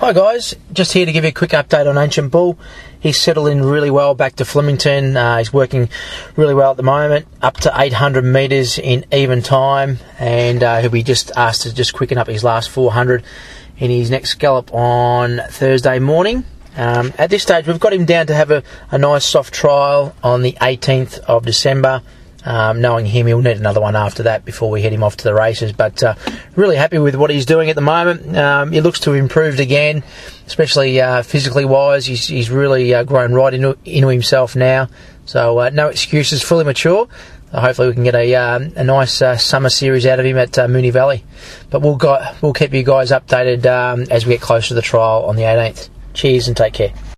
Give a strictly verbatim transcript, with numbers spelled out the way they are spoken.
Hi guys, just here to give you a quick update on Ancient Bull. He's settled in really well back to Flemington. Uh, he's working really well at the moment, up to eight hundred metres in even time, and uh, he'll be just asked to just quicken up his last four hundred in his next gallop on Thursday morning. Um, at this stage, we've got him down to have a, a nice soft trial on the eighteenth of December. Um, knowing him, he'll need another one after that before we head him off to the races. But uh, really happy with what he's doing at the moment. Um, he looks to have improved again, especially uh, physically wise. He's, he's really uh, grown right into, into himself now. So uh, no excuses, fully mature. Uh, hopefully we can get a, um, a nice uh, summer series out of him at uh, Moonee Valley. But we'll, go, we'll keep you guys updated um, as we get closer to the trial on the eighteenth. Cheers and take care.